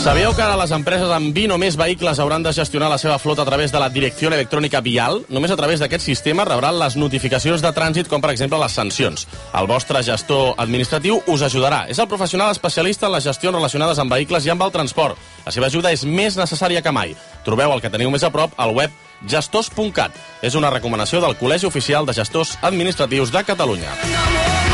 Sabíeu que ara les empreses amb 20 o més vehicles hauran de gestionar la seva flota a través de la Direcció Electrònica Vial? Només a través d'aquest sistema rebran les notificacions de trànsit, com per exemple les sancions. El vostre gestor administratiu us ajudarà. És el professional especialista en les gestions relacionades amb vehicles i amb el transport. La seva ajuda és més necessària que mai. Trobeu el que teniu més a prop al web gestors.cat. És una recomanació del Col·legi Oficial de Gestors Administratius de Catalunya.